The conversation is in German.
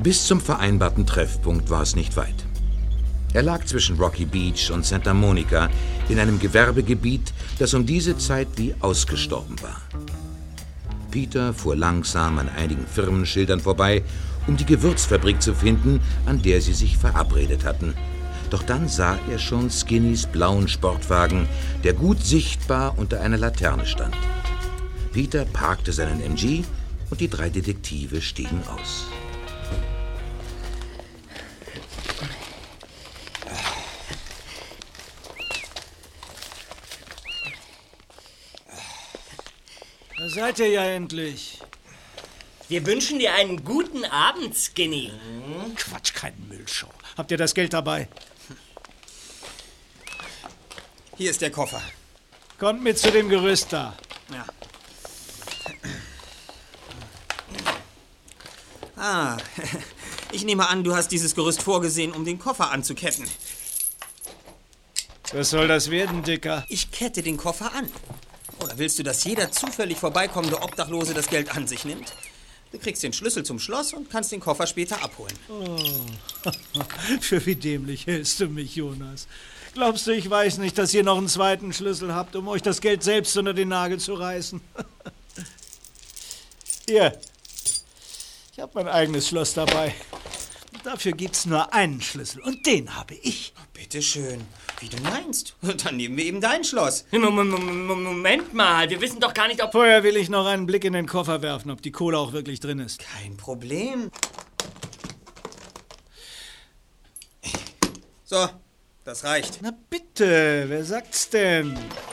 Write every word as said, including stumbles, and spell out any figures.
Bis zum vereinbarten Treffpunkt war es nicht weit. Er lag zwischen Rocky Beach und Santa Monica in einem Gewerbegebiet, das um diese Zeit wie ausgestorben war. Peter fuhr langsam an einigen Firmenschildern vorbei, um die Gewürzfabrik zu finden, an der sie sich verabredet hatten. Doch dann sah er schon Skinnys blauen Sportwagen, der gut sichtbar unter einer Laterne stand. Peter parkte seinen M G und die drei Detektive stiegen aus. Da seid ihr ja endlich. Wir wünschen dir einen guten Abend, Skinny. Mhm. Quatsch, kein Müllshow. Habt ihr das Geld dabei? Hier ist der Koffer. Kommt mit zu dem Gerüst da. Ja. Ah, ich nehme an, du hast dieses Gerüst vorgesehen, um den Koffer anzuketten. Was soll das werden, Dicker? Ich kette den Koffer an. Oder willst du, dass jeder zufällig vorbeikommende Obdachlose das Geld an sich nimmt? Du kriegst den Schlüssel zum Schloss und kannst den Koffer später abholen. Oh. Für wie dämlich hältst du mich, Jonas? Glaubst du, ich weiß nicht, dass ihr noch einen zweiten Schlüssel habt, um euch das Geld selbst unter den Nagel zu reißen? Hier, ich habe mein eigenes Schloss dabei. Und dafür gibt's nur einen Schlüssel und den habe ich. Bitte schön, wie du meinst. Dann nehmen wir eben dein Schloss. Moment mal, wir wissen doch gar nicht, ob... Vorher will ich noch einen Blick in den Koffer werfen, ob die Kohle auch wirklich drin ist. Kein Problem. So, das reicht. Na bitte, wer sagt's denn?